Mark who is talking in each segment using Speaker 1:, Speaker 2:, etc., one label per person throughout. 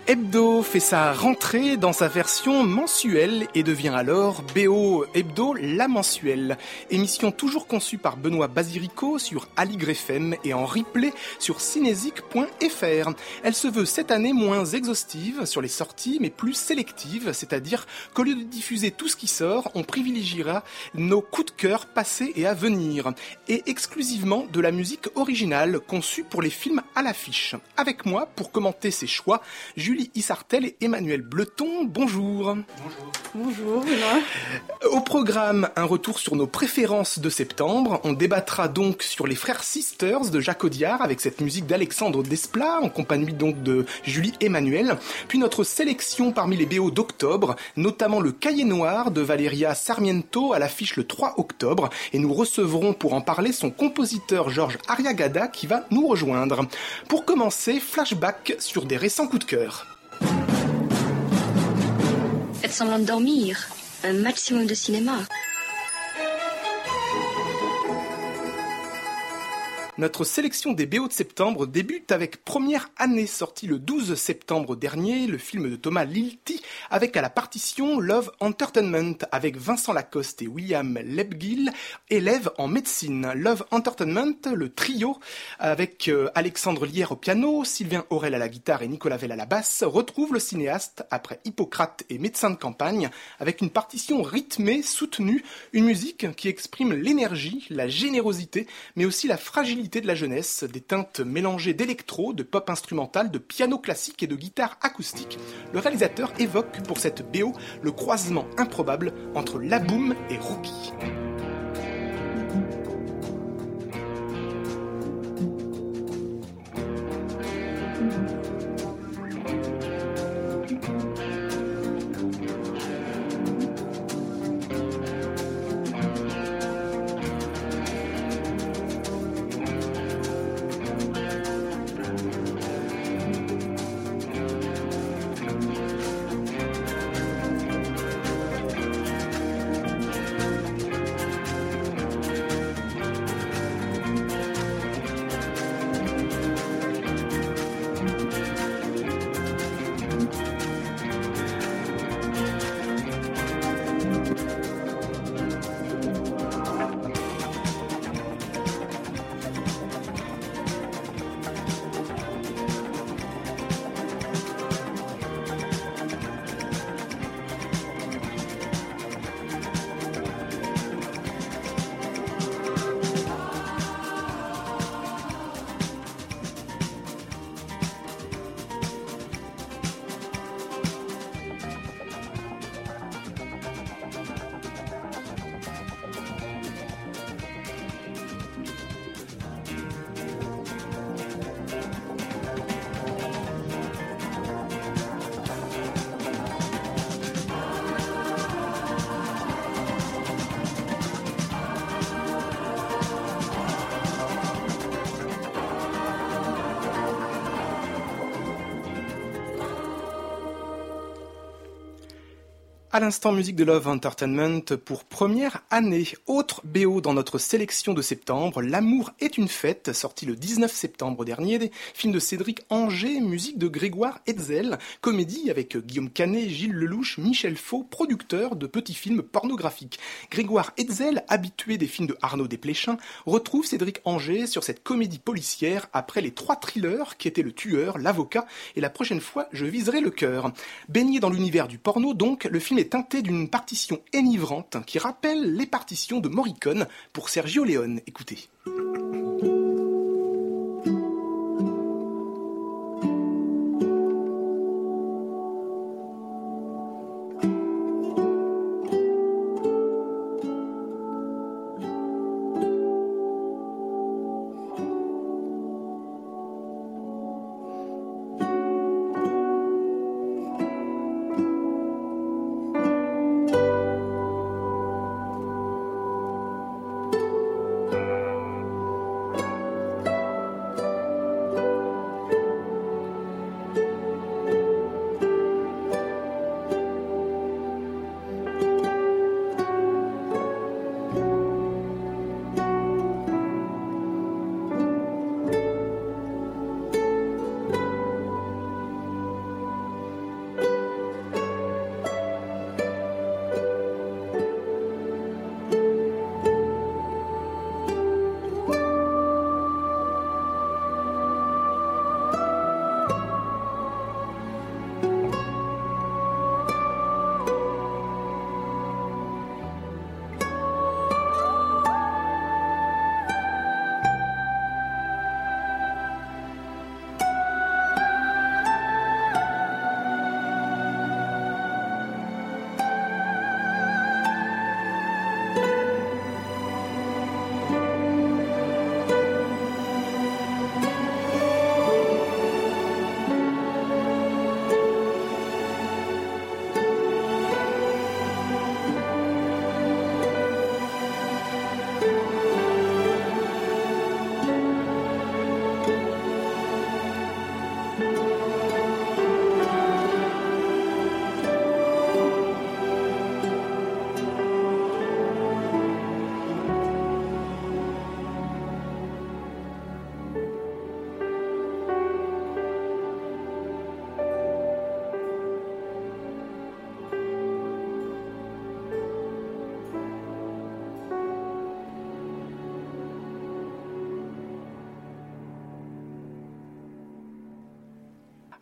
Speaker 1: Hebdo fait sa rentrée dans sa version mensuelle et devient alors BO Hebdo la mensuelle. Émission toujours conçue par Benoît Basirico sur Aligre FM et en replay sur cinésique.fr. Elle se veut cette année moins exhaustive sur les sorties mais plus sélective, c'est-à-dire qu'au lieu de diffuser tout ce qui sort, on privilégiera nos coups de cœur passés et à venir et exclusivement de la musique originale conçue pour les films à l'affiche. Avec moi pour commenter ces choix, Julie Issartel et Emmanuel Bleton, bonjour.
Speaker 2: Bonjour.
Speaker 1: Au programme, un retour sur nos préférences de septembre. On débattra donc sur les frères Sisters de Jacques Audiard avec cette musique d'Alexandre Desplat en compagnie donc de Julie Emmanuel. Puis notre sélection parmi les BO d'octobre, notamment le Cahier Noir de Valeria Sarmiento à l'affiche le 3 octobre. Et nous recevrons pour en parler son compositeur Georges Arriagada qui va nous rejoindre. Pour commencer, flashback sur des récents coups de cœur.
Speaker 3: Faites semblant de dormir. Un maximum de cinéma.
Speaker 1: Notre sélection des BO de septembre débute avec Première année, sorti le 12 septembre dernier, le film de Thomas Lilti, avec à la partition Love Entertainment, avec Vincent Lacoste et William Lebguil, élèves en médecine. Love Entertainment, le trio, avec Alexandre Lierre au piano, Sylvain Aurel à la guitare et Nicolas Vell à la basse, retrouve le cinéaste après Hippocrate et Médecin de campagne, avec une partition rythmée, soutenue, une musique qui exprime l'énergie, la générosité, mais aussi la fragilité de la jeunesse, des teintes mélangées d'électro, de pop instrumental, de piano classique et de guitare acoustique. Le réalisateur évoque pour cette BO le croisement improbable entre La Boum et Rookie. À l'instant, musique de Love Entertainment pour Première année. Autre BO dans notre sélection de septembre, L'amour est une fête, sorti le 19 septembre dernier, film de Cédric Anger, musique de Grégoire Hetzel, comédie avec Guillaume Canet, Gilles Lelouch, Michel Faux, producteur de petits films pornographiques. Grégoire Hetzel, habitué des films de Arnaud Desplechin, retrouve Cédric Anger sur cette comédie policière après les 3 thrillers qui étaient Le Tueur, L'Avocat et La prochaine fois je viserai le cœur. Baigné dans l'univers du porno donc, le film est teinté d'une partition enivrante qui rappelle les partitions de Morricone pour Sergio Leone. Écoutez.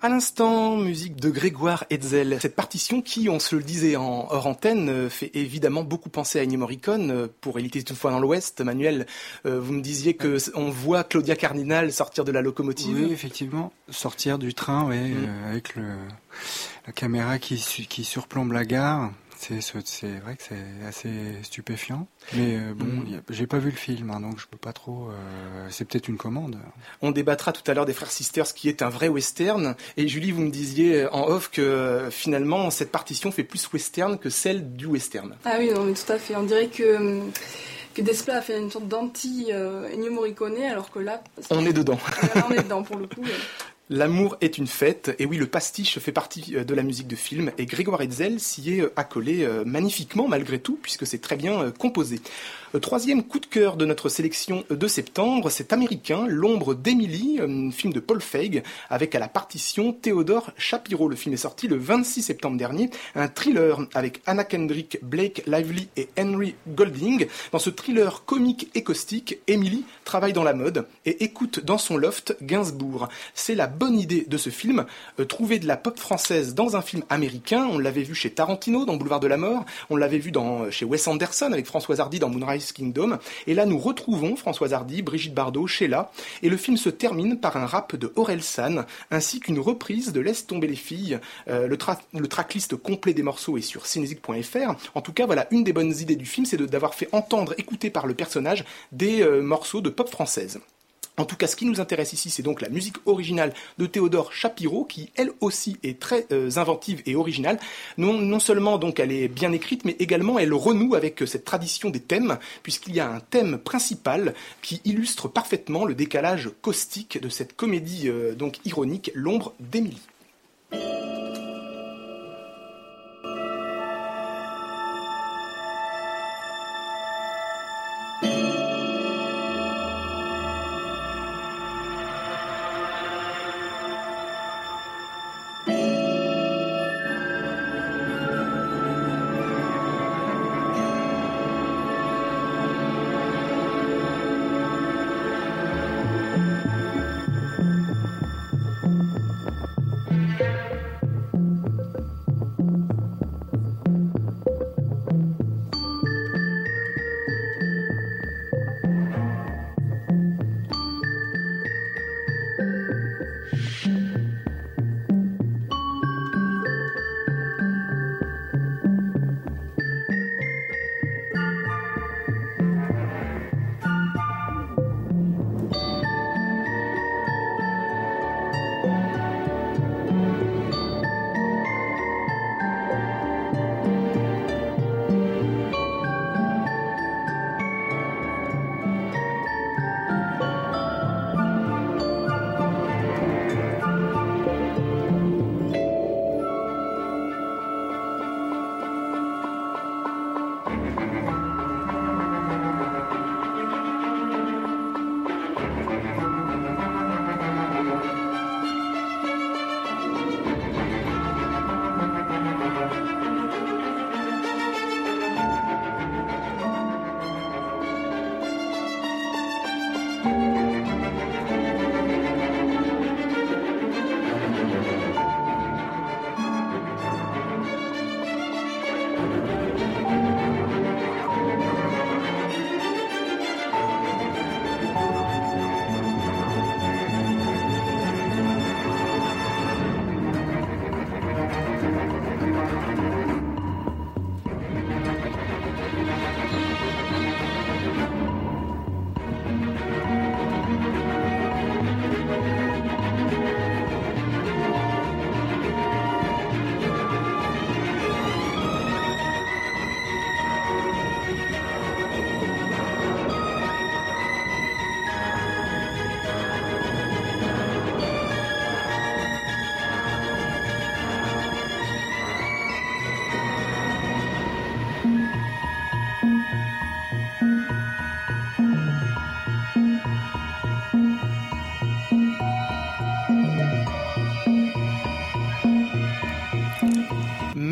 Speaker 1: À l'instant, musique de Grégoire Hetzel. Cette partition qui, on se le disait en hors antenne, fait évidemment beaucoup penser à Ennio Morricone. Pour Il était une fois dans l'Ouest, Manuel, vous me disiez que on voit Claudia Cardinal sortir de la locomotive.
Speaker 2: Oui, effectivement, sortir du train, ouais, avec la caméra qui surplombe la gare. C'est vrai que c'est assez stupéfiant, mais j'ai pas vu le film, hein, donc je peux pas trop. C'est peut-être une commande.
Speaker 1: On débattra tout à l'heure des Frères Sisters, qui est un vrai western. Et Julie, vous me disiez en off que finalement cette partition fait plus western que celle du western.
Speaker 4: Ah oui, non, mais tout à fait. On dirait que Desplat a fait une sorte d'anti Ennio Morricone, alors que là,
Speaker 1: on est dedans.
Speaker 4: Là, on est dedans pour le coup.
Speaker 1: L'amour est une fête, et oui, le pastiche fait partie de la musique de film, et Grégoire Hetzel s'y est accolé magnifiquement malgré tout, puisque c'est très bien composé. Troisième coup de cœur de notre sélection de septembre, c'est américain, L'ombre d'Emily, un film de Paul Feig, avec à la partition Théodore Shapiro. Le film est sorti le 26 septembre dernier, un thriller avec Anna Kendrick, Blake Lively et Henry Golding. Dans ce thriller comique et caustique, Emily travaille dans la mode et écoute dans son loft Gainsbourg. C'est la bonne idée de ce film, trouver de la pop française dans un film américain. On l'avait vu chez Tarantino dans Boulevard de la Mort, on l'avait vu chez Wes Anderson avec Françoise Hardy dans Moonrise Kingdom, et là nous retrouvons Françoise Hardy, Brigitte Bardot, Sheila, et le film se termine par un rap de Orelsan, ainsi qu'une reprise de Laisse tomber les filles. Le tracklist complet des morceaux est sur cinezik.fr. En tout cas, voilà, une des bonnes idées du film, c'est d'avoir fait entendre, écouter par le personnage, des morceaux de pop française. En tout cas, ce qui nous intéresse ici, c'est donc la musique originale de Théodore Shapiro, qui elle aussi est très inventive et originale. Non seulement donc elle est bien écrite, mais également elle renoue avec cette tradition des thèmes, puisqu'il y a un thème principal qui illustre parfaitement le décalage caustique de cette comédie donc ironique, L'ombre d'Emily.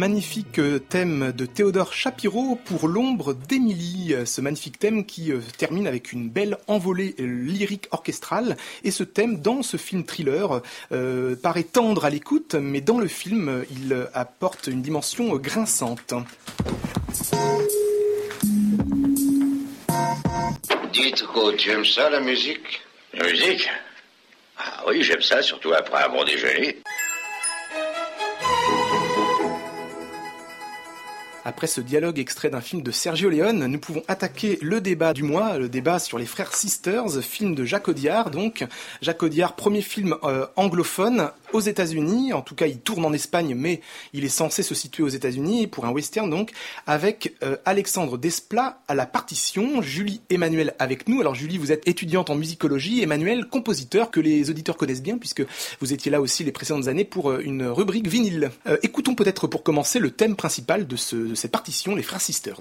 Speaker 1: magnifique thème de Théodore Shapiro pour l'ombre d'Émilie. Ce magnifique thème qui termine avec une belle envolée lyrique orchestrale. Et ce thème, dans ce film thriller, paraît tendre à l'écoute, mais dans le film, il apporte une dimension grinçante.
Speaker 5: Dites, Ruth, tu aimes ça, la musique?
Speaker 6: La musique? Ah oui, j'aime ça, surtout après un bon déjeuner.
Speaker 1: Après ce dialogue extrait d'un film de Sergio Leone, nous pouvons attaquer le débat du mois, le débat sur les frères Sisters, film de Jacques Audiard. Donc, Jacques Audiard, premier film anglophone aux États-Unis. En tout cas, il tourne en Espagne, mais il est censé se situer aux États-Unis pour un western, donc, avec Alexandre Desplat à la partition, Julie Emmanuel avec nous. Alors, Julie, vous êtes étudiante en musicologie, Emmanuel, compositeur que les auditeurs connaissent bien, puisque vous étiez là aussi les précédentes années pour une rubrique vinyle. Écoutons peut-être pour commencer le thème principal de cette partition, les frères Sisters.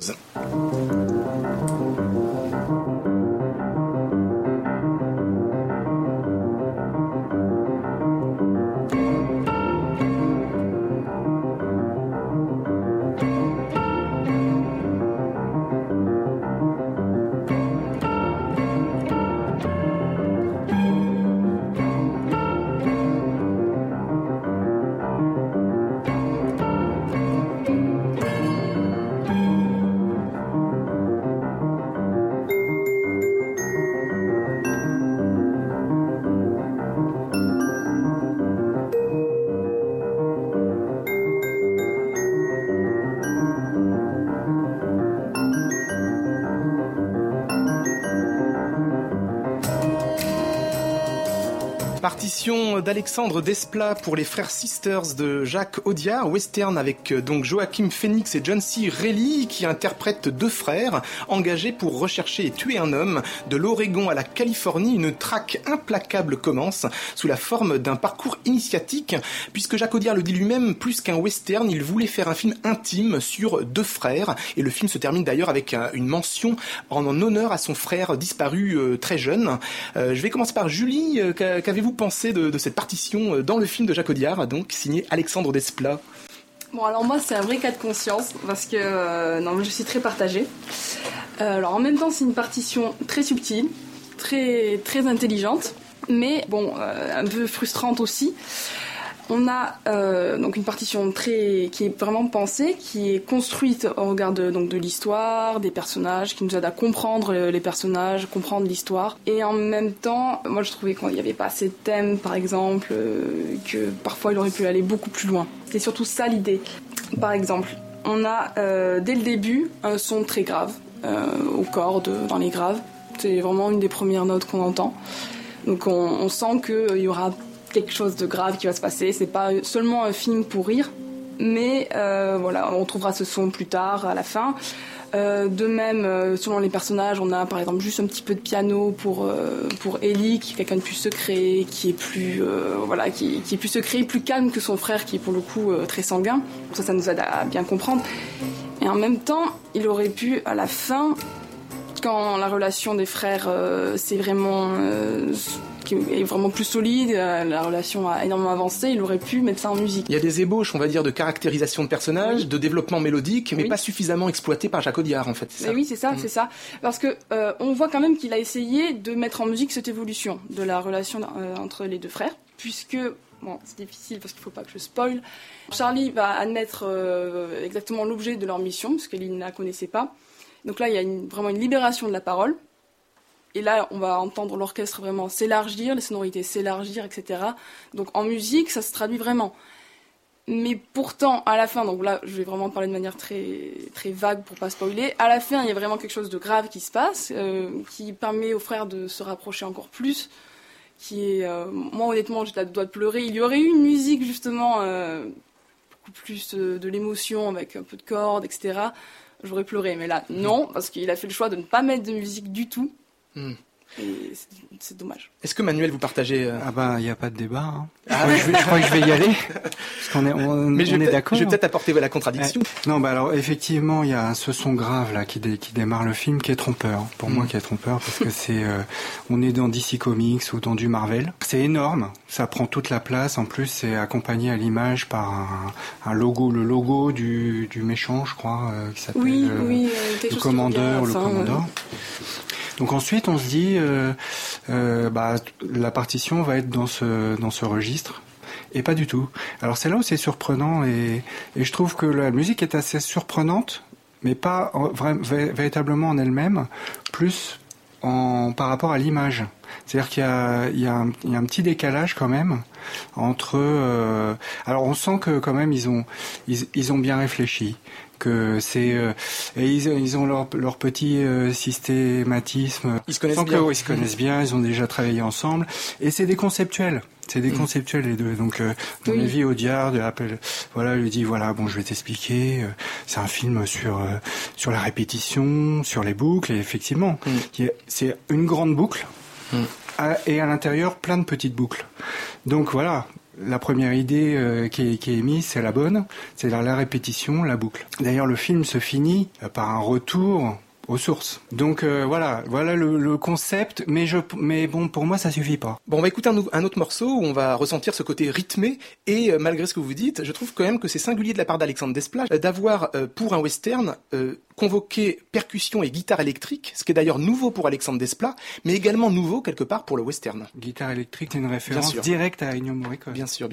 Speaker 1: Partition d'Alexandre Desplat pour les frères Sisters de Jacques Audiard, western avec donc Joachim Phoenix et John C. Reilly qui interprètent deux frères engagés pour rechercher et tuer un homme. De l'Oregon à la Californie, une traque implacable commence sous la forme d'un parcours initiatique, puisque Jacques Audiard le dit lui-même, plus qu'un western, il voulait faire un film intime sur deux frères, et le film se termine d'ailleurs avec une mention en honneur à son frère disparu très jeune. Je vais commencer par Julie, qu'avez-vous pensé de cette partition dans le film de Jacques Audiard, donc signé Alexandre Desplat?
Speaker 4: Bon, alors moi, c'est un vrai cas de conscience, parce que non, je suis très partagée. Alors en même temps, c'est une partition très subtile, très, très intelligente, mais bon, un peu frustrante aussi. On a donc une partition qui est vraiment pensée, qui est construite au regard de l'histoire, des personnages, qui nous aide à comprendre les personnages, comprendre l'histoire. Et en même temps, moi je trouvais qu'il n'y avait pas assez de thèmes, par exemple, que parfois il aurait pu aller beaucoup plus loin. C'est surtout ça l'idée. Par exemple, on a dès le début un son très grave, aux cordes, dans les graves. C'est vraiment une des premières notes qu'on entend. Donc on sent qu'il y aura quelque chose de grave qui va se passer. C'est pas seulement un film pour rire, mais voilà, on trouvera ce son plus tard, à la fin. De même, selon les personnages, on a par exemple juste un petit peu de piano pour Ellie, qui est quelqu'un de plus secret, qui est plus qui est plus secret, plus calme que son frère, qui est pour le coup très sanguin. Ça nous aide à bien comprendre. Et en même temps, il aurait pu, à la fin, quand la relation des frères c'est vraiment qui est vraiment plus solide, la relation a énormément avancé, il aurait pu mettre ça en musique.
Speaker 1: Il y a des ébauches, on va dire, de caractérisation de personnages, oui, de développement mélodique, mais oui, pas suffisamment exploité par Jacques Audiard, en fait. C'est ça.
Speaker 4: Oui, c'est ça, c'est ça. Parce que on voit quand même qu'il a essayé de mettre en musique cette évolution de la relation entre les deux frères, puisque, bon, c'est difficile parce qu'il ne faut pas que je spoil, Charlie va admettre exactement l'objet de leur mission, parce qu'il ne la connaissait pas. Donc là, il y a vraiment une libération de la parole. Et là, on va entendre l'orchestre vraiment s'élargir, les sonorités s'élargir, etc. Donc en musique, ça se traduit vraiment. Mais pourtant, à la fin, donc là, je vais vraiment parler de manière très, très vague pour pas spoiler. À la fin, il y a vraiment quelque chose de grave qui se passe, qui permet aux frères de se rapprocher encore plus. Qui est, moi honnêtement, j'étais à deux doigts de pleurer. Il y aurait eu une musique justement beaucoup plus de l'émotion, avec un peu de cordes, etc. J'aurais pleuré, mais là, non, parce qu'il a fait le choix de ne pas mettre de musique du tout. Et c'est dommage.
Speaker 1: Est-ce que Manuel, vous partagez
Speaker 2: Ah bah, il n'y a pas de débat. Hein. Je crois que je vais y aller. Parce qu'on est, on est d'accord.
Speaker 1: Je vais peut-être apporter la contradiction.
Speaker 2: Non, bah alors effectivement, il y a ce son grave là qui démarre le film qui est trompeur. Pour moi, qui est trompeur parce que c'est, on est dans DC Comics ou dans du Marvel. C'est énorme. Ça prend toute la place. En plus, c'est accompagné à l'image par un logo, le logo du méchant, je crois, qui s'appelle le Commandeur, le Commandant. Donc ensuite, on se dit, la partition va être dans ce registre, et pas du tout. Alors c'est là où c'est surprenant, et je trouve que la musique est assez surprenante, mais pas véritablement en elle-même, plus par rapport à l'image. C'est-à-dire qu'il y a un petit décalage quand même entre. Alors on sent que quand même ils ont bien réfléchi. Que c'est et ils ont leur petit systématisme.
Speaker 1: Ils se connaissent bien.
Speaker 2: Ils se connaissent bien. Ils ont déjà travaillé ensemble. Et c'est des conceptuels. C'est des conceptuels les deux. Donc mon avis, Audiard lui dit bon, je vais t'expliquer. C'est un film sur la répétition, sur les boucles. Et effectivement, c'est une grande boucle. Et à l'intérieur, plein de petites boucles. Donc voilà. La première idée qui est émise, c'est la bonne, c'est la répétition, la boucle. D'ailleurs, le film se finit par un retour aux sources. Donc voilà le concept, mais bon, pour moi ça suffit pas.
Speaker 1: Bon, on va écouter un autre morceau où on va ressentir ce côté rythmé, et malgré ce que vous dites, je trouve quand même que c'est singulier de la part d'Alexandre Desplat d'avoir pour un western convoqué percussion et guitare électrique, ce qui est d'ailleurs nouveau pour Alexandre Desplat, mais également nouveau quelque part pour le western.
Speaker 2: Guitare électrique, c'est une référence directe à Ennio Morricone.
Speaker 1: Bien sûr.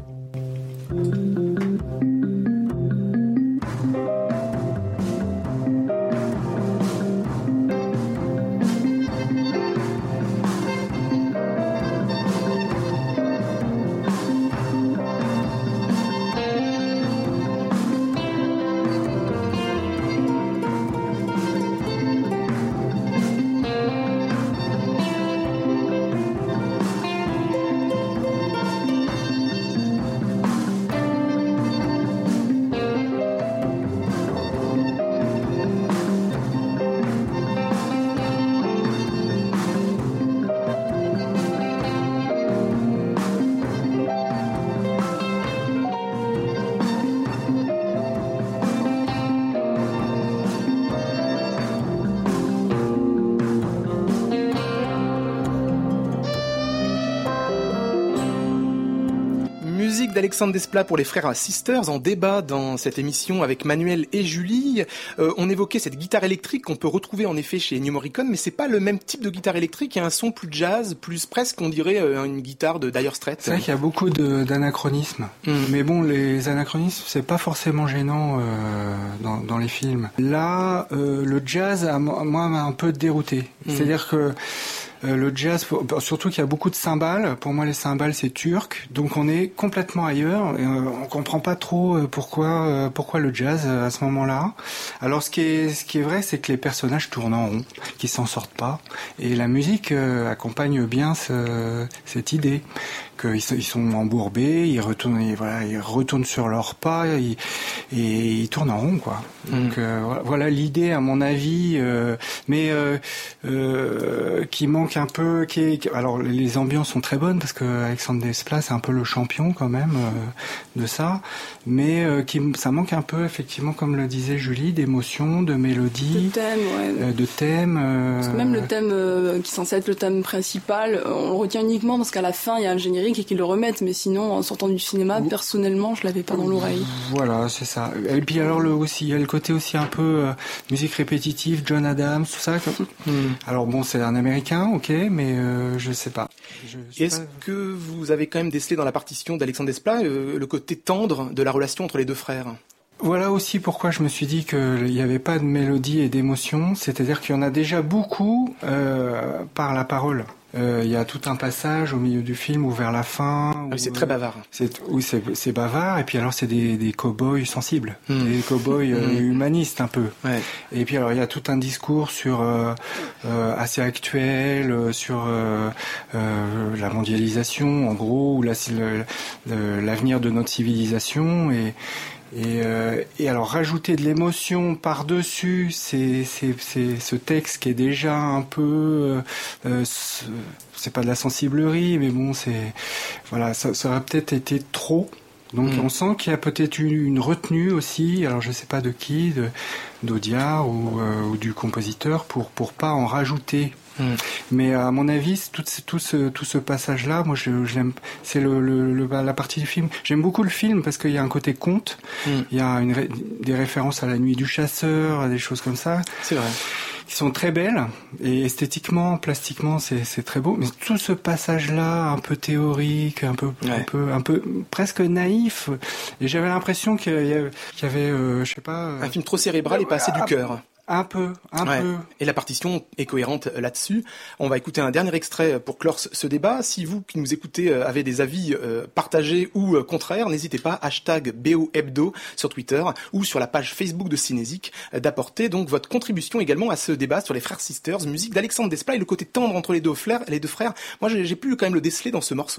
Speaker 1: d'Alexandre Desplat pour les frères Sisters en débat dans cette émission avec Manuel et Julie. On évoquait cette guitare électrique qu'on peut retrouver en effet chez Ennio Morricone, mais c'est pas le même type de guitare électrique. Il y a un son plus jazz, plus presque on dirait une guitare de Dire Straits.
Speaker 2: C'est vrai qu'il y a beaucoup d'anachronismes. Mais bon, les anachronismes, c'est pas forcément gênant dans les films. Là, le jazz, moi, m'a un peu dérouté. C'est-à-dire que le jazz, surtout qu'il y a beaucoup de cymbales. Pour moi, les cymbales, c'est turc. Donc, on est complètement ailleurs. Et, on comprend pas trop pourquoi le jazz à ce moment-là. Alors, ce qui est vrai, c'est que les personnages tournent en rond, qu'ils s'en sortent pas. Et la musique accompagne bien cette idée qu'ils sont embourbés, ils retournent sur leurs pas et ils tournent en rond, quoi. Donc voilà l'idée, à mon avis, mais qui manque un peu. Alors les ambiances sont très bonnes parce que Alexandre Desplat c'est un peu le champion quand même de ça, mais ça manque un peu effectivement, comme le disait Julie, d'émotion, de mélodie, de thème.
Speaker 4: Parce que même le thème qui est censé être le thème principal, on le retient uniquement parce qu'à la fin il y a un générique et qu'ils le remettent, mais sinon en sortant du cinéma, personnellement je l'avais pas dans l'oreille.
Speaker 2: Voilà, c'est ça. Et puis alors il y a le côté aussi un peu musique répétitive, John Adams, tout ça. Alors bon, c'est un Américain, ok, mais je sais pas.
Speaker 1: Est-ce que vous avez quand même décelé dans la partition d'Alexandre Desplat le côté tendre de la relation entre les deux frères ?
Speaker 2: Voilà aussi pourquoi je me suis dit qu'il n'y avait pas de mélodie et d'émotion, c'est-à-dire qu'il y en a déjà beaucoup par la parole. Il y a tout un passage au milieu du film ou vers la fin.
Speaker 1: C'est très bavard.
Speaker 2: C'est bavard, et puis alors c'est des cow-boys sensibles, des cow-boys humanistes un peu. Ouais. Et puis alors il y a tout un discours sur assez actuel sur la mondialisation, en gros, ou l'avenir de notre civilisation, Et alors rajouter de l'émotion par-dessus, c'est ce texte qui est déjà un peu, c'est pas de la sensiblerie, mais bon, voilà, ça aurait peut-être été trop. Donc on sent qu'il y a peut-être une retenue aussi, alors je sais pas de qui, d'Audiard ou du compositeur pour pas en rajouter. Mais à mon avis, tout ce passage-là, moi je l'aime. C'est la partie du film. J'aime beaucoup le film parce qu'il y a un côté conte. Il y a des références à La Nuit du Chasseur, à des choses comme ça.
Speaker 1: C'est vrai.
Speaker 2: Qui sont très belles et esthétiquement, plastiquement, c'est très beau. Mais tout ce passage-là, un peu théorique, un peu presque naïf. Et j'avais l'impression qu'il y avait, je sais pas.
Speaker 1: Un film trop cérébral et pas assez du cœur.
Speaker 2: Un peu.
Speaker 1: Et la partition est cohérente là-dessus. On va écouter un dernier extrait pour clore ce débat. Si vous qui nous écoutez avez des avis partagés ou contraires, n'hésitez pas, #BOHebdo sur Twitter ou sur la page Facebook de Cinésique, d'apporter donc votre contribution également à ce débat sur les Frères Sisters, musique d'Alexandre Desplat et le côté tendre entre les deux frères. Moi, j'ai pu quand même le déceler dans ce morceau.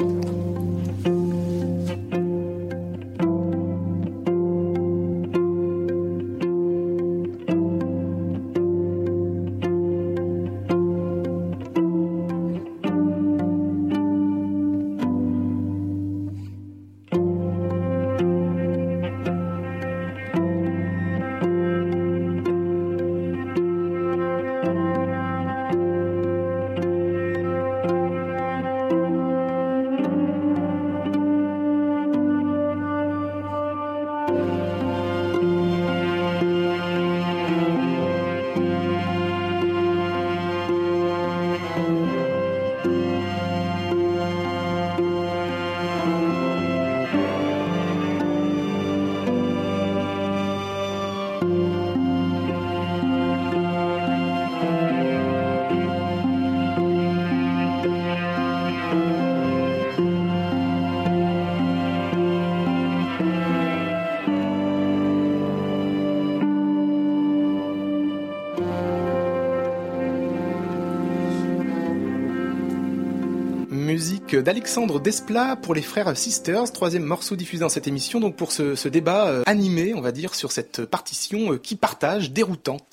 Speaker 1: Musique d'Alexandre Desplat pour les Frères Sisters, troisième morceau diffusé dans cette émission, donc pour ce débat animé, on va dire, sur cette partition qui partage déroutante.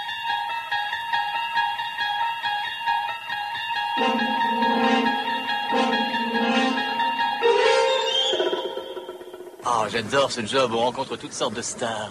Speaker 7: Oh, j'adore ce job, on rencontre toutes sortes de stars.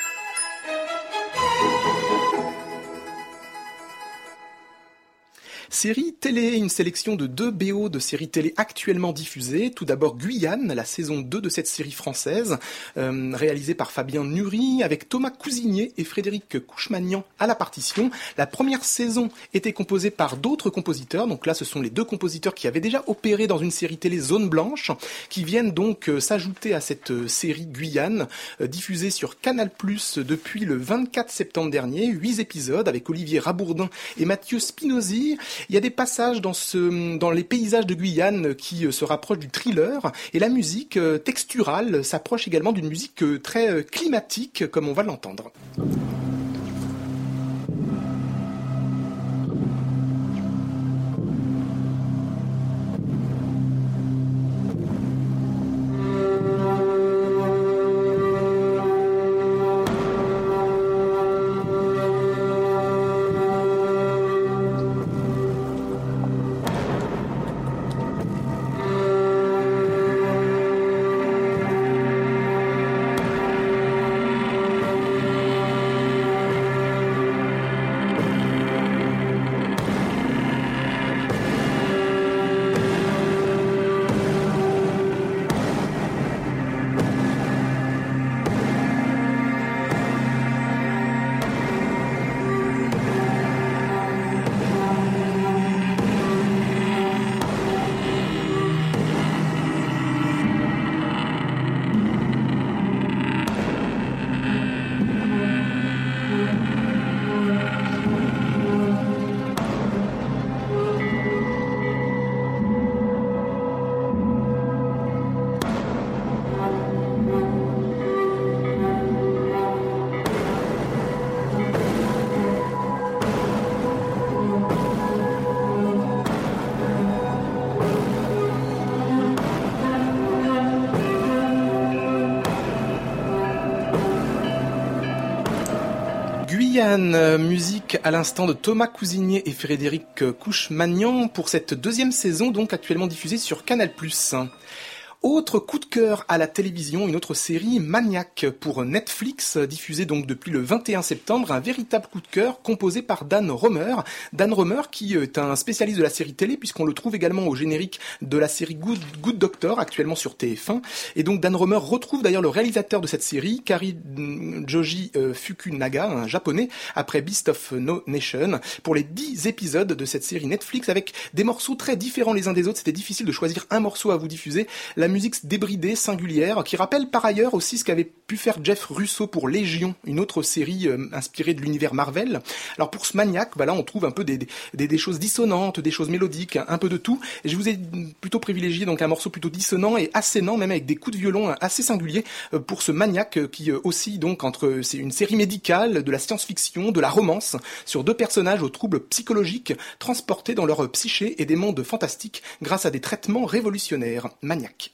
Speaker 1: Série télé, une sélection de 2 BO de séries télé actuellement diffusées. Tout d'abord Guyane, la saison 2 de cette série française, réalisée par Fabien Nury, avec Thomas Cousinier et Frédéric Couchemagnan à la partition. La première saison était composée par d'autres compositeurs, donc là ce sont les 2 compositeurs qui avaient déjà opéré dans une série télé Zone Blanche, qui viennent donc s'ajouter à cette série Guyane, diffusée sur Canal+, depuis le 24 septembre dernier, 8 épisodes avec Olivier Rabourdin et Mathieu Spinozzi. Il y a des passages dans les paysages de Guyane qui se rapprochent du thriller, et la musique texturale s'approche également d'une musique très climatique, comme on va l'entendre. Guyane, musique à l'instant de Thomas Cousinier et Frédéric Couche-Magnan pour cette deuxième saison, donc actuellement diffusée sur Canal+. Autre coup de cœur à la télévision, une autre série, Maniac, pour Netflix, diffusée donc depuis le 21 septembre, un véritable coup de cœur composé par Dan Romer. Dan Romer qui est un spécialiste de la série télé puisqu'on le trouve également au générique de la série Good Doctor, actuellement sur TF1. Et donc Dan Romer retrouve d'ailleurs le réalisateur de cette série, Kari Joji Fukunaga, un japonais, après Beast of No Nation, pour les 10 épisodes de cette série Netflix avec des morceaux très différents les uns des autres. C'était difficile de choisir un morceau à vous diffuser. La musique débridée, singulière, qui rappelle par ailleurs aussi ce qu'avait pu faire Jeff Russo pour Légion, une autre série inspirée de l'univers Marvel. Alors pour ce Maniac, là on trouve un peu des choses dissonantes, des choses mélodiques, un peu de tout. Et je vous ai plutôt privilégié donc un morceau plutôt dissonant et assénant, même avec des coups de violon assez singuliers pour ce Maniac qui oscille donc entre c'est une série médicale, de la science-fiction, de la romance, sur deux personnages aux troubles psychologiques transportés dans leur psyché et des mondes fantastiques grâce à des traitements révolutionnaires. Maniac.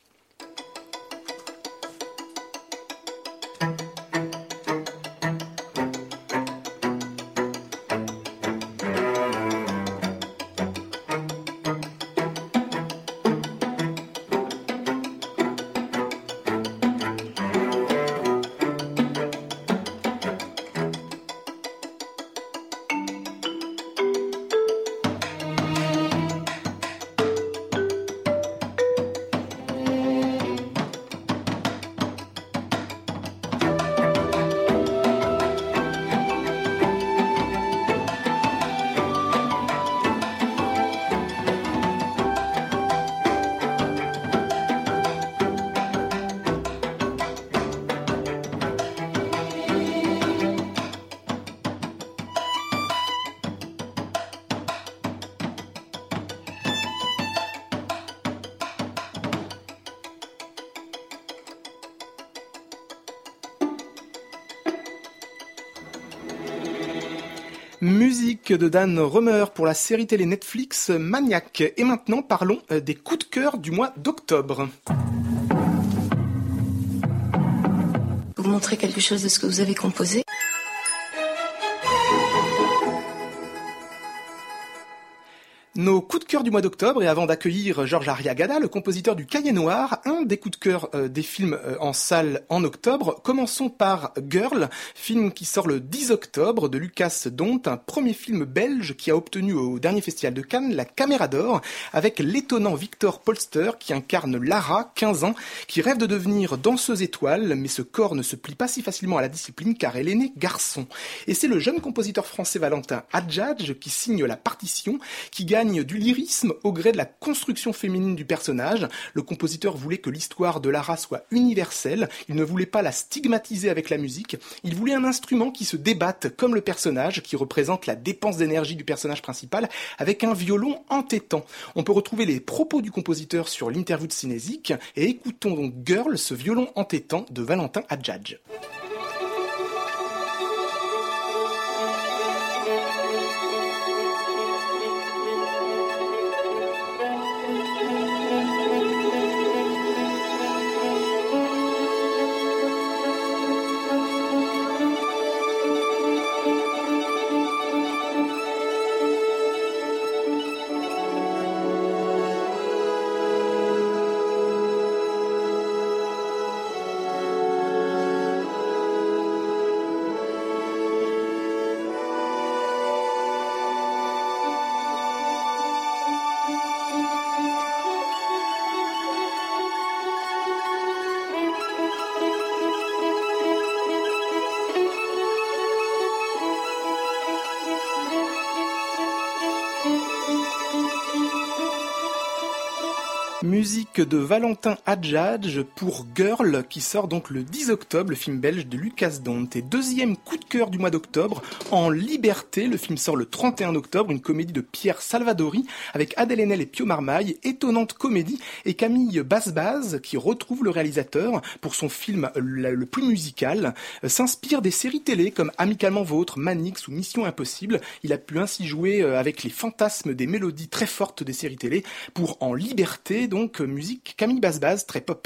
Speaker 1: Musique de Dan Romer pour la série télé Netflix Maniac. Et maintenant, parlons des coups de cœur du mois d'octobre.
Speaker 8: Vous montrez quelque chose de ce que vous avez composé ?
Speaker 1: Nos coups de cœur du mois d'octobre, et avant d'accueillir Georges Arriagada, le compositeur du Cahier Noir, un des coups de cœur des films en salle en octobre. Commençons par Girl, film qui sort le 10 octobre de Lucas Dont, un premier film belge qui a obtenu au dernier festival de Cannes la Caméra d'Or, avec l'étonnant Victor Polster qui incarne Lara, 15 ans, qui rêve de devenir danseuse étoile, mais ce corps ne se plie pas si facilement à la discipline car elle est née garçon. Et c'est le jeune compositeur français Valentin Hadjadj qui signe la partition, qui gagne du lyrisme au gré de la construction féminine du personnage. Le compositeur voulait que l'histoire de Lara soit universelle, il ne voulait pas la stigmatiser avec la musique, il voulait un instrument qui se débatte comme le personnage, qui représente la dépense d'énergie du personnage principal, avec un violon entêtant. On peut retrouver les propos du compositeur sur l'interview de Cinésique, et écoutons donc Girl, ce violon entêtant de Valentin Hadjadj. Musique de Valentin Hadjadj pour Girl, qui sort donc le 10 octobre, le film belge de Lucas Dont. Et deuxième coup de cœur du mois d'octobre, En Liberté, le film sort le 31 octobre, une comédie de Pierre Salvadori, avec Adèle Haenel et Pio Marmaille, étonnante comédie, et Camille Basbaz, qui retrouve le réalisateur pour son film le plus musical, s'inspire des séries télé comme Amicalement Vôtre, Manix ou Mission Impossible. Il a pu ainsi jouer avec les fantasmes des mélodies très fortes des séries télé pour En Liberté, donc musique Camille Basbaz, très pop.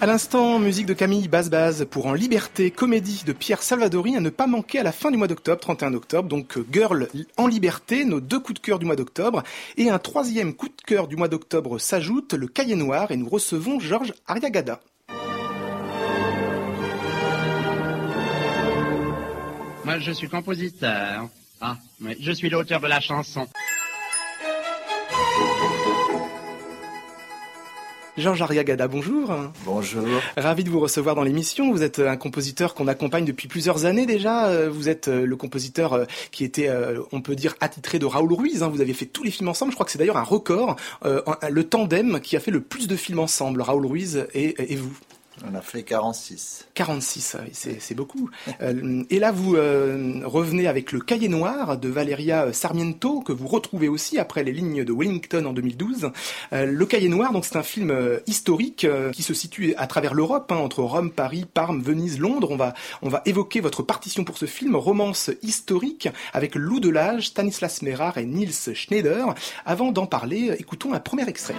Speaker 1: À l'instant, musique de Camille Baz pour En Liberté, comédie de Pierre Salvadori à ne pas manquer à la fin du mois d'octobre, 31 octobre. Donc Girl en Liberté, nos 2 coups de cœur du mois d'octobre. Et un 3e coup de cœur du mois d'octobre s'ajoute, Le Cahier Noir, et nous recevons Georges Ariagada.
Speaker 9: Moi, je suis compositeur. Ah, oui, je suis l'auteur de la chanson.
Speaker 1: Georges Ariagada, bonjour.
Speaker 10: Bonjour.
Speaker 1: Ravi de vous recevoir dans l'émission. Vous êtes un compositeur qu'on accompagne depuis plusieurs années déjà. Vous êtes le compositeur qui était, on peut dire, attitré de Raoul Ruiz. Vous avez fait tous les films ensemble. Je crois que c'est d'ailleurs un record, le tandem qui a fait le plus de films ensemble, Raoul Ruiz et vous.
Speaker 10: On a fait 46.
Speaker 1: 46, c'est beaucoup. Et là, vous revenez avec Le Cahier Noir de Valeria Sarmiento, que vous retrouvez aussi après Les Lignes de Wellington en 2012. Le Cahier Noir, donc c'est un film historique qui se situe à travers l'Europe, entre Rome, Paris, Parme, Venise, Londres. On va évoquer votre partition pour ce film, romance historique avec Lou Delage, Stanislas Merard et Niels Schneider. Avant d'en parler, écoutons un premier extrait.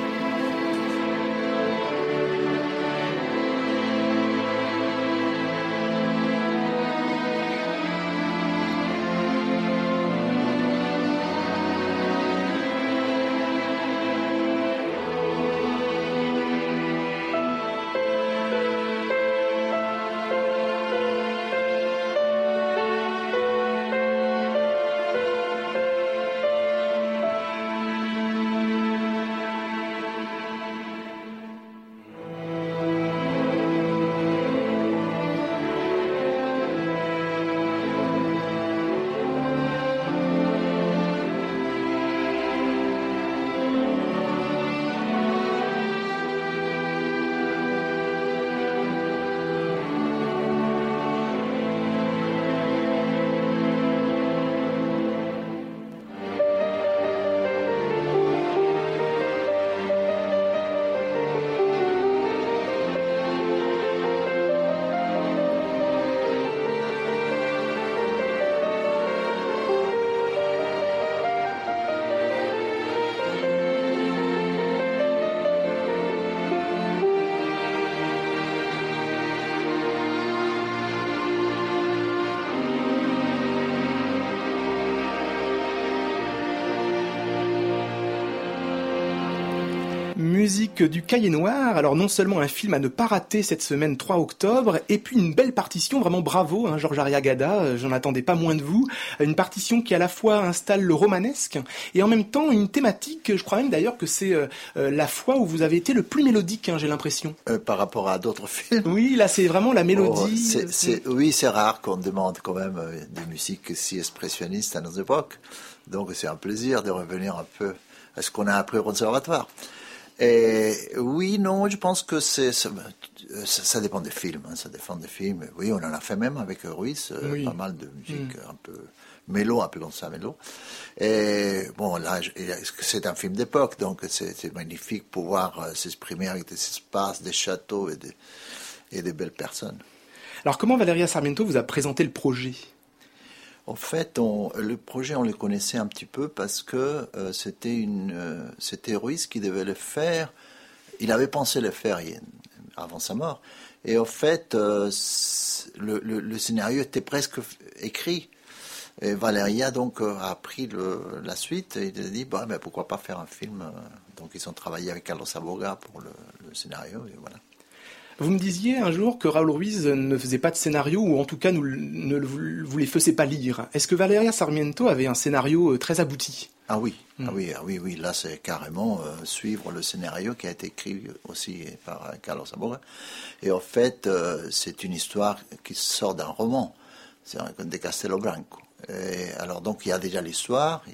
Speaker 1: Musique du Cahier Noir. Alors non seulement un film à ne pas rater cette semaine 3 octobre, et puis une belle partition, vraiment bravo, Georges Ariagada, j'en attendais pas moins de vous. Une partition qui à la fois installe le romanesque et en même temps une thématique, je crois même d'ailleurs que c'est la fois où vous avez été le plus mélodique, j'ai l'impression.
Speaker 10: Par rapport à d'autres films.
Speaker 1: Oui, là c'est vraiment la mélodie.
Speaker 10: Oui, c'est rare qu'on demande quand même des musiques si expressionnistes à nos époques. Donc c'est un plaisir de revenir un peu à ce qu'on a appris au conservatoire. Et oui, non, je pense que ça dépend des films. Ça dépend des films. Oui, on en a fait même avec Ruiz, pas mal de musique un peu mélo, un peu comme ça, mélo. Et bon, là, c'est un film d'époque, donc c'est magnifique pouvoir s'exprimer avec des espaces, des châteaux et des belles personnes.
Speaker 1: Alors, comment Valeria Sarmiento vous a présenté le projet ?
Speaker 10: En fait, le projet, on le connaissait un petit peu parce que c'était Ruiz qui devait le faire. Il avait pensé le faire avant sa mort. Et en fait, le scénario était presque écrit. Et Valeria donc a pris la suite et il a dit mais pourquoi pas faire un film. Donc ils ont travaillé avec Carlos Saboga pour le scénario et voilà.
Speaker 1: Vous me disiez un jour que Raoul Ruiz ne faisait pas de scénario, ou en tout cas ne vous les faisait pas lire. Est-ce que Valeria Sarmiento avait un scénario très abouti ?
Speaker 10: Ah oui, oui. Là, c'est carrément suivre le scénario qui a été écrit aussi par Carlos Saboga. Et en fait, c'est une histoire qui sort d'un roman, c'est de Castelo Branco. Et alors donc, il y a déjà l'histoire.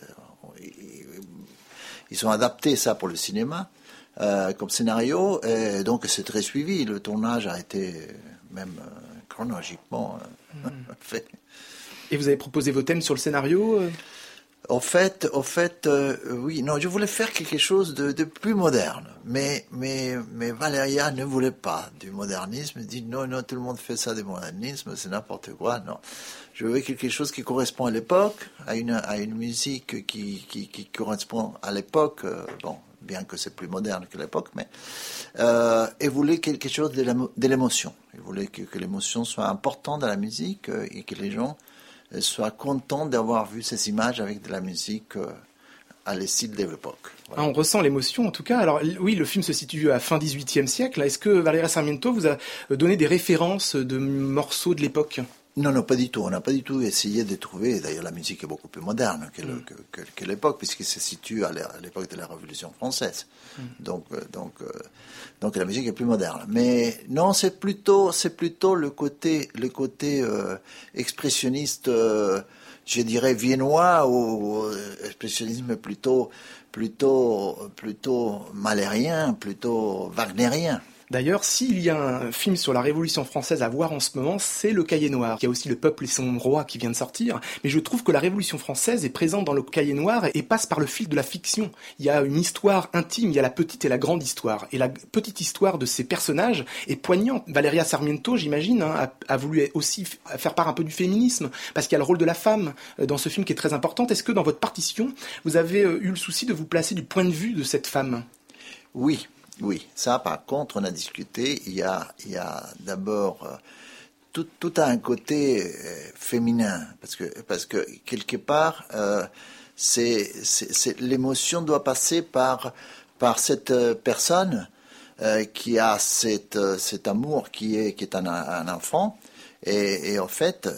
Speaker 10: Ils ont adapté ça pour le cinéma. Comme scénario, et donc c'est très suivi. Le tournage a été même chronologiquement fait.
Speaker 1: Et vous avez proposé vos thèmes sur le scénario
Speaker 10: En fait, oui. Non, je voulais faire quelque chose de plus moderne. Mais Valeria ne voulait pas du modernisme. Elle dit non, tout le monde fait ça du modernisme, c'est n'importe quoi. Non, je voulais quelque chose qui correspond à l'époque, à une musique qui correspond à l'époque. bien que c'est plus moderne que l'époque, mais il voulait quelque chose de l'émotion. Il voulait que l'émotion soit importante dans la musique et que les gens soient contents d'avoir vu ces images avec de la musique à l'estime de l'époque. Voilà.
Speaker 1: On ressent l'émotion en tout cas. Alors oui, le film se situe à fin 18e siècle. Est-ce que Valeria Sarmiento vous a donné des références de morceaux de l'époque ?
Speaker 10: Non, pas du tout. On n'a pas du tout essayé de trouver. D'ailleurs, la musique est beaucoup plus moderne que l'époque, puisqu'il se situe à l'époque de la Révolution française. Donc, la musique est plus moderne. Mais non, c'est plutôt le côté expressionniste, je dirais viennois, ou expressionnisme plutôt mahlérien, plutôt wagnérien.
Speaker 1: D'ailleurs, s'il y a un film sur la Révolution française à voir en ce moment, c'est Le Cahier Noir. Il y a aussi Le Peuple et son roi qui vient de sortir, mais je trouve que la Révolution française est présente dans Le Cahier Noir et passe par le fil de la fiction. Il y a une histoire intime, il y a la petite et la grande histoire. Et la petite histoire de ces personnages est poignante. Valeria Sarmiento, j'imagine, a voulu aussi faire part un peu du féminisme, parce qu'il y a le rôle de la femme dans ce film qui est très important. Est-ce que dans votre partition, vous avez eu le souci de vous placer du point de vue de cette femme ?
Speaker 10: Oui, ça par contre on a discuté, il y a d'abord tout a un côté féminin, parce que quelque part c'est l'émotion doit passer par cette personne qui a cet amour qui est un enfant, et en fait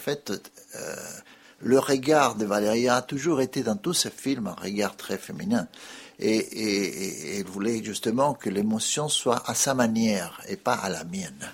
Speaker 10: le regard de Valeria a toujours été dans tous ces films un regard très féminin. Et il voulait justement que l'émotion soit à sa manière et pas à la mienne.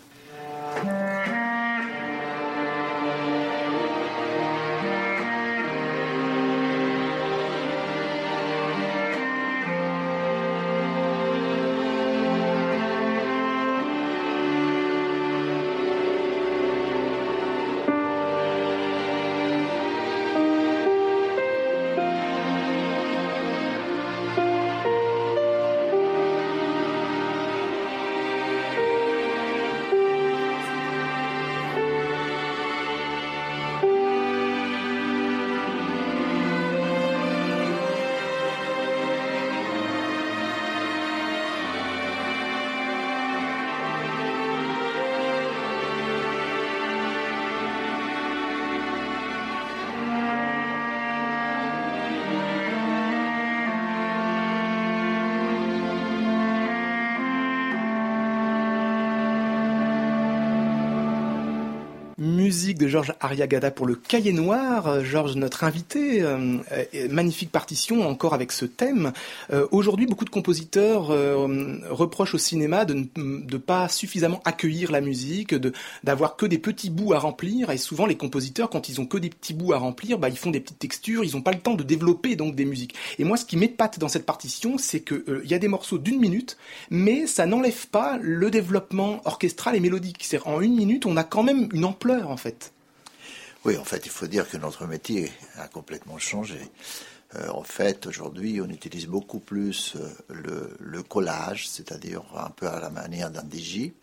Speaker 1: Musique de Georges Ariagada pour Le Cahier Noir. Georges, notre invité, magnifique partition encore avec ce thème. Aujourd'hui, beaucoup de compositeurs reprochent au cinéma de ne pas suffisamment accueillir la musique, d'avoir que des petits bouts à remplir. Et souvent, les compositeurs, quand ils ont que des petits bouts à remplir, ils font des petites textures, ils n'ont pas le temps de développer donc des musiques. Et moi, ce qui m'épate dans cette partition, c'est que y a des morceaux d'1 minute, mais ça n'enlève pas le développement orchestral et mélodique. C'est-à-dire, en 1 minute, on a quand même une ampleur, en fait.
Speaker 10: Oui, en fait, il faut dire que notre métier a complètement changé. En fait, aujourd'hui, on utilise beaucoup plus le collage, c'est-à-dire un peu à la manière d'un DJ,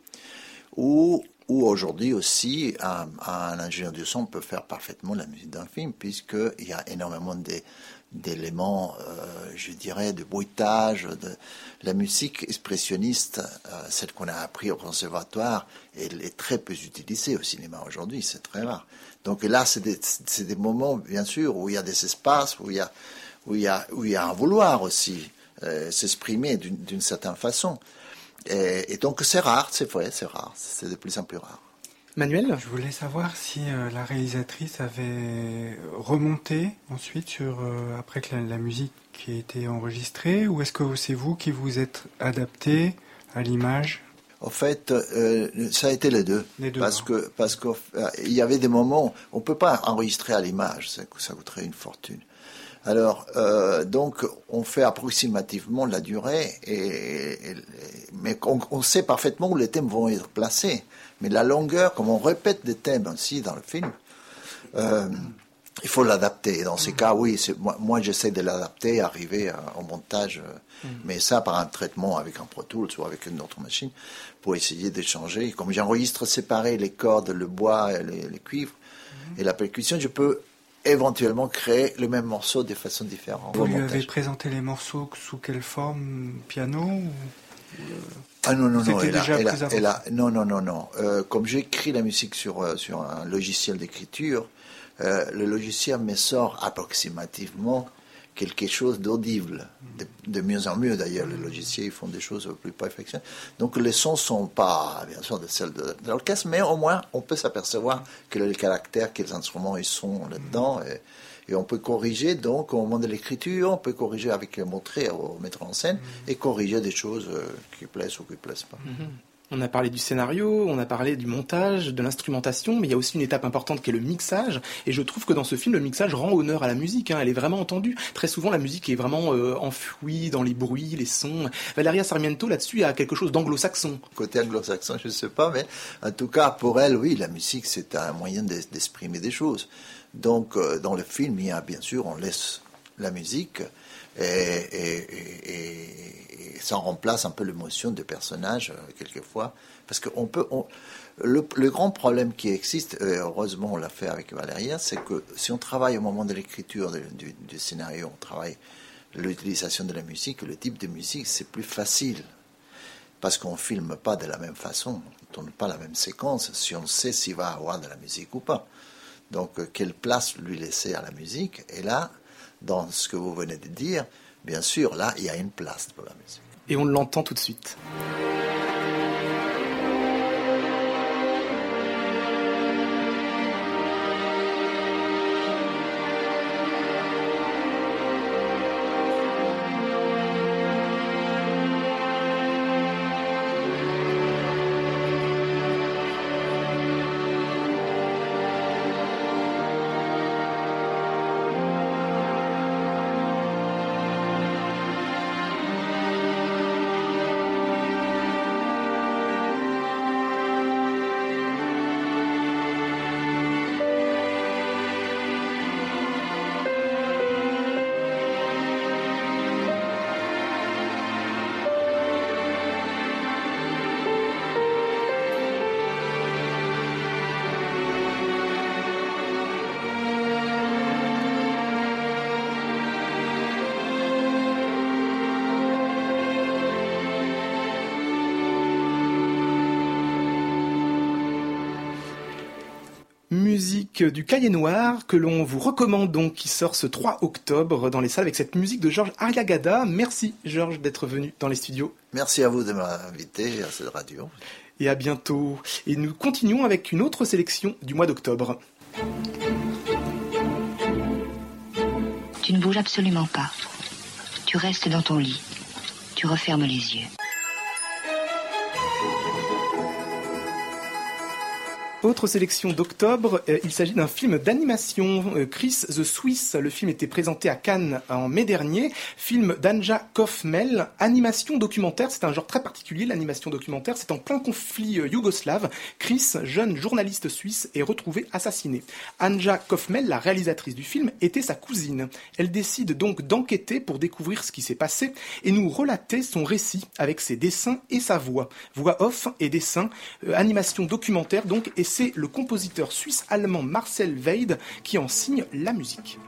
Speaker 10: ou aujourd'hui aussi, un ingénieur du son peut faire parfaitement la musique d'un film, puisqu'il y a énormément d'éléments, je dirais, de bruitage, de la musique expressionniste, celle qu'on a appris au conservatoire, elle est très peu utilisée au cinéma aujourd'hui, c'est très rare. Donc là, c'est des moments, bien sûr, où il y a des espaces, où il y a un vouloir aussi s'exprimer d'une certaine façon. Et donc c'est rare, c'est vrai, c'est rare, c'est de plus en plus rare.
Speaker 1: Manuel ?
Speaker 2: Je voulais savoir si la réalisatrice avait remonté ensuite après que la musique ait été enregistrée, ou est-ce que c'est vous qui vous êtes adapté à l'image ?
Speaker 10: En fait, ça a été les deux. Parce que il y avait des moments, on peut pas enregistrer à l'image, ça coûterait une fortune. Alors, donc, on fait approximativement la durée, mais on sait parfaitement où les thèmes vont être placés. Mais la longueur, comme on répète des thèmes aussi dans le film, il faut l'adapter. Dans ces cas, oui, moi j'essaie de l'adapter, arriver au montage, mais ça par un traitement avec un Pro Tools ou avec une autre machine, pour essayer de changer. Comme j'enregistre séparé les cordes, le bois, les cuivres et la percussion, je peux éventuellement créer le même morceau de façon différente.
Speaker 2: Vous lui avez présenté les morceaux sous quelle forme? Piano ou...
Speaker 10: Ah non, non, non,
Speaker 2: non.
Speaker 10: Comme j'écris la musique sur un logiciel d'écriture, le logiciel me sort approximativement quelque chose d'audible, de mieux en mieux d'ailleurs. Les logiciels ils font des choses plus perfectionnées. Donc les sons ne sont pas, bien sûr, de celles de l'orchestre, mais au moins on peut s'apercevoir quel est le caractère, quels instruments ils sont là-dedans. Et on peut corriger, donc, au moment de l'écriture, on peut corriger montrer au metteur en scène et corriger des choses qui plaisent ou qui ne plaisent pas.
Speaker 1: On a parlé du scénario, on a parlé du montage, de l'instrumentation, mais il y a aussi une étape importante qui est le mixage. Et je trouve que dans ce film, le mixage rend honneur à la musique. Elle est vraiment entendue. Très souvent, la musique est vraiment enfouie dans les bruits, les sons. Valeria Sarmiento, là-dessus, a quelque chose d'anglo-saxon.
Speaker 10: Côté anglo-saxon, je ne sais pas, mais en tout cas, pour elle, oui, la musique, c'est un moyen d'exprimer des choses. Donc, dans le film, il y a, bien sûr, on laisse la musique et ça remplace un peu l'émotion des personnages, quelquefois. Parce que le grand problème qui existe, et heureusement on l'a fait avec Valeria, c'est que si on travaille au moment de l'écriture du scénario, on travaille l'utilisation de la musique, le type de musique, c'est plus facile. Parce qu'on ne filme pas de la même façon, on ne tourne pas la même séquence, si on sait s'il va avoir de la musique ou pas. Donc, quelle place lui laisser à la musique? Et là, dans ce que vous venez de dire, bien sûr, là, il y a une place pour la musique.
Speaker 1: Et on l'entend tout de suite. Musique du Cahier Noir que l'on vous recommande donc, qui sort ce 3 octobre dans les salles avec cette musique de Georges Arriagada. Merci Georges d'être venu dans les studios.
Speaker 10: Merci à vous de m'inviter à cette radio.
Speaker 1: Et à bientôt. Et nous continuons avec une autre sélection du mois d'octobre.
Speaker 3: Tu ne bouges absolument pas. Tu restes dans ton lit. Tu refermes les yeux.
Speaker 1: Autre sélection d'octobre, il s'agit d'un film d'animation, Chris the Swiss. Le film était présenté à Cannes en mai dernier. Film d'Anja Kofmel, animation documentaire. C'est un genre très particulier, l'animation documentaire. C'est en plein conflit yougoslave. Chris, jeune journaliste suisse, est retrouvé assassiné. Anja Kofmel, la réalisatrice du film, était sa cousine. Elle décide donc d'enquêter pour découvrir ce qui s'est passé et nous relater son récit avec ses dessins et sa voix. Voix off et dessins, animation documentaire donc, et c'est le compositeur suisse-allemand Marcel Weid qui en signe la musique.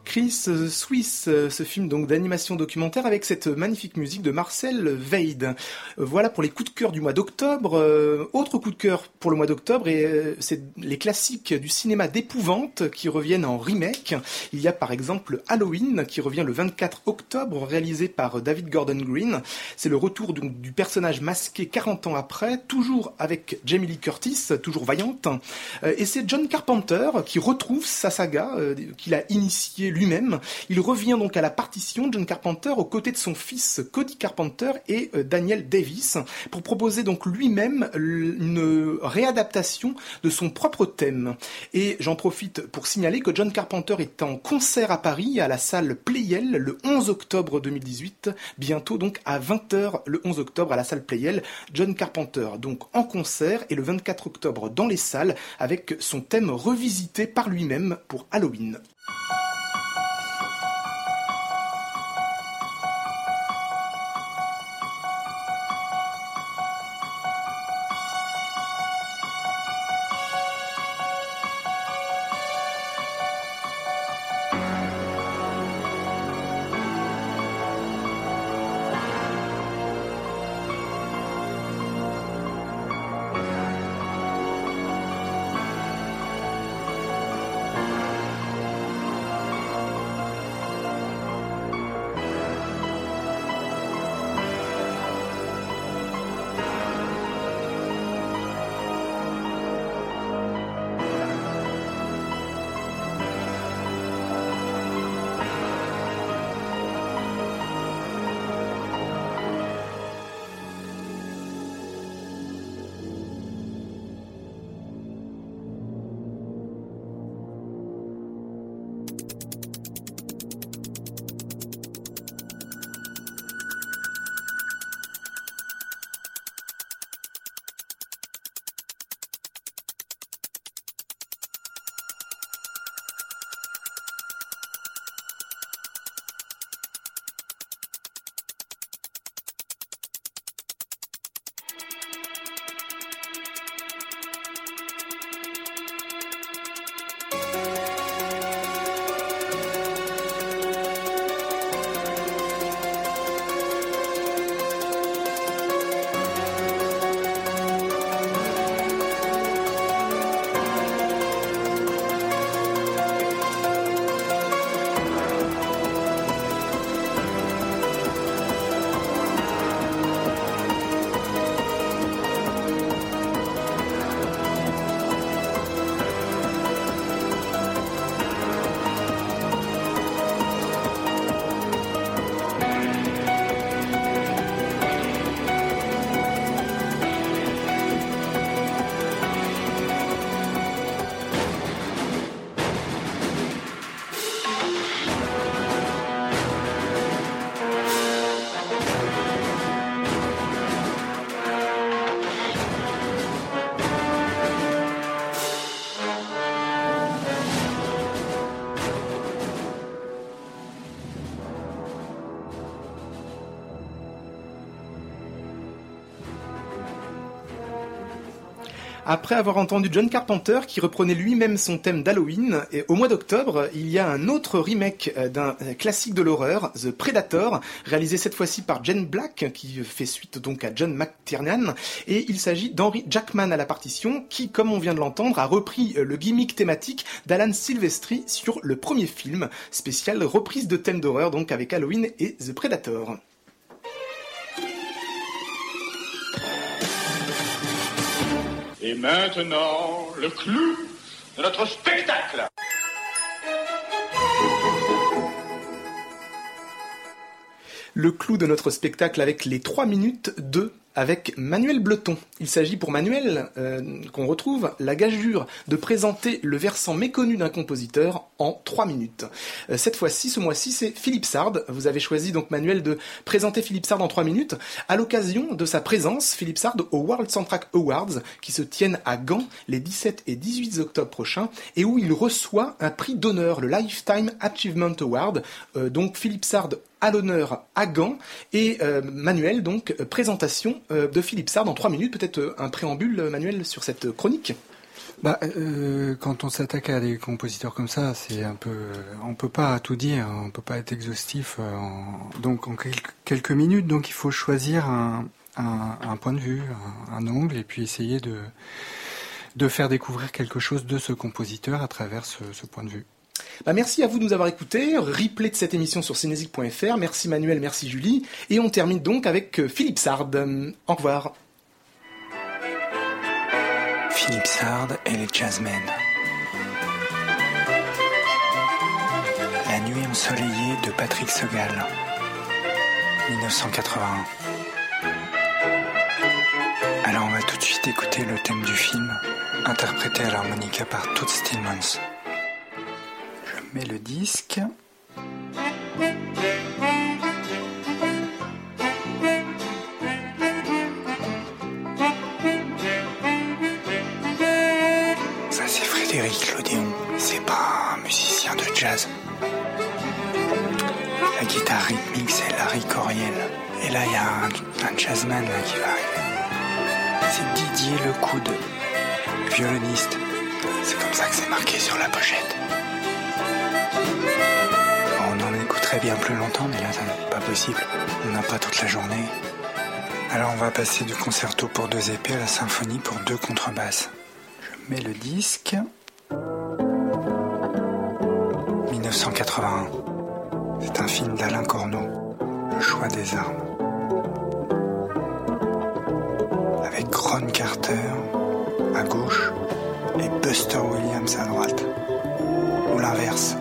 Speaker 1: Chris Swiss, ce film donc d'animation documentaire avec cette magnifique musique de Marcel Weid. Voilà pour les coups de cœur du mois d'octobre. Autre coup de cœur pour le mois d'octobre, et c'est les classiques du cinéma d'épouvante qui reviennent en remake. Il y a par exemple Halloween qui revient le 24 octobre, réalisé par David Gordon Green. C'est le retour du personnage masqué 40 ans après, toujours avec Jamie Lee Curtis, toujours vaillante. Et c'est John Carpenter qui retrouve sa saga qu'il a initiée lui-même. Il revient donc à la partition, John Carpenter, aux côtés de son fils Cody Carpenter et Daniel Davis, pour proposer donc lui-même une réadaptation de son propre thème. Et j'en profite pour signaler que John Carpenter est en concert à Paris, à la salle Playel, le 11 octobre 2018, bientôt donc à 20h le 11 octobre à la salle Playel. John Carpenter donc en concert, et le 24 octobre dans les salles avec son thème revisité par lui-même pour Halloween. Après avoir entendu John Carpenter qui reprenait lui-même son thème d'Halloween, et au mois d'octobre, il y a un autre remake d'un classique de l'horreur, The Predator, réalisé cette fois-ci par Jane Black, qui fait suite donc à John McTiernan, et il s'agit d'Henry Jackman à la partition, qui, comme on vient de l'entendre, a repris le gimmick thématique d'Alan Silvestri sur le premier film, spécial reprise de thème d'horreur, donc avec Halloween et The Predator.
Speaker 11: Et maintenant, le clou de notre spectacle.
Speaker 1: Le clou de notre spectacle avec les 3 minutes avec Manuel Bleton. Il s'agit pour Manuel, qu'on retrouve, la gageure de présenter le versant méconnu d'un compositeur en 3 minutes. Cette fois-ci, ce mois-ci, c'est Philippe Sard. Vous avez choisi donc, Manuel, de présenter Philippe Sard en 3 minutes à l'occasion de sa présence, Philippe Sard, au World Soundtrack Awards qui se tiennent à Gand les 17 et 18 octobre prochains et où il reçoit un prix d'honneur, le Lifetime Achievement Award. Donc Philippe Sard à l'honneur à Gand et Manuel, donc, présentation de Philippe Sard en 3 minutes. Peut-être un préambule, Manuel, sur cette chronique.
Speaker 2: Quand on s'attaque à des compositeurs comme ça, c'est un peu, on peut pas tout dire, on peut pas être exhaustif donc en quelques minutes. Donc il faut choisir un point de vue, un angle, et puis essayer de faire découvrir quelque chose de ce compositeur à travers ce point de vue.
Speaker 1: Merci à vous de nous avoir écoutés. Replay de cette émission sur cinésique.fr. Merci Manuel, merci Julie. Et on termine donc avec Philippe Sard. Au revoir.
Speaker 2: Philippe Sard et les Jazzmen. La nuit ensoleillée de Patrick Segal, 1981. Alors on va tout de suite écouter le thème du film, interprété à l'harmonica par Toots Thielemans. Je mets le disque. Ça c'est Frédéric Lodéon, c'est pas un musicien de jazz. La guitare rythmique c'est Larry Coryell. Et là il y a un jazzman là, qui va arriver. C'est Didier Lecoude, violoniste. C'est comme ça que c'est marqué sur la pochette. On en écouterait bien plus longtemps, mais là, c'est pas possible. On n'a pas toute la journée. Alors, on va passer du concerto pour 2 épées à la symphonie pour 2 contrebasses. Je mets le disque. 1981. C'est un film d'Alain Corneau, Le choix des armes. Avec Ron Carter à gauche et Buster Williams à droite. Ou l'inverse.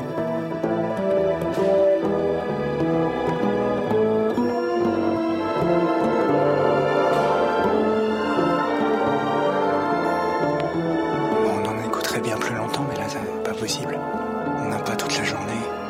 Speaker 2: On en écouterait bien plus longtemps, mais là, c'est pas possible. On n'a pas toute la journée.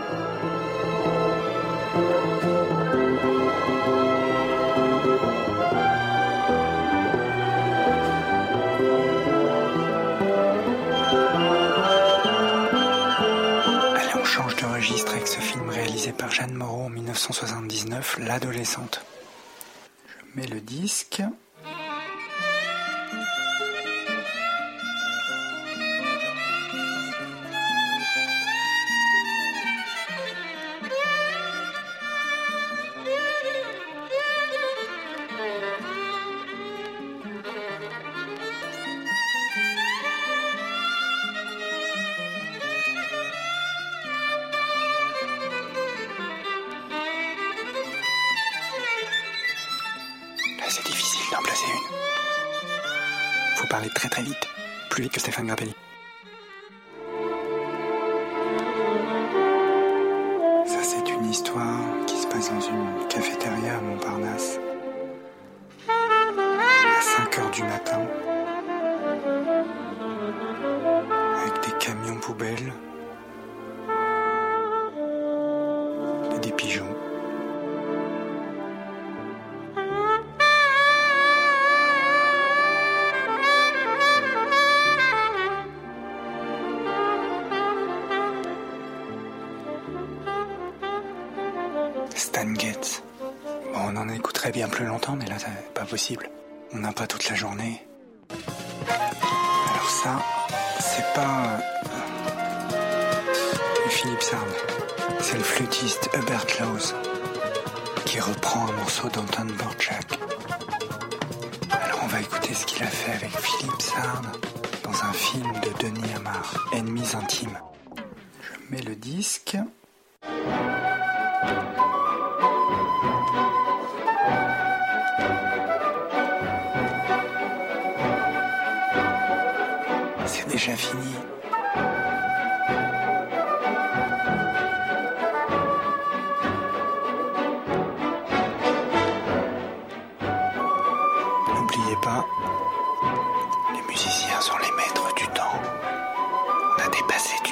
Speaker 2: Avec ce film réalisé par Jeanne Moreau en 1979, L'adolescente. Je mets le disque. C'est difficile d'en placer une. Faut parler très très vite, plus vite que Stéphane Grappelli. Ça c'est une histoire qui se passe dans une cafétéria à Montparnasse. À 5h du matin. Avec des camions poubelles. Et des pigeons. Stan Getz. Bon, on en écouterait bien plus longtemps, mais là, c'est pas possible. On n'a pas toute la journée. Alors ça, c'est pas Philippe Sard. C'est le flûtiste Hubert Laws qui reprend un morceau d'Anton Dvorak. Alors on va écouter ce qu'il a fait avec Philippe Sard dans un film de Denis Amar, Ennemis intimes. Je mets le disque. C'est déjà fini. N'oubliez pas, les musiciens sont les maîtres du temps. On a dépassé du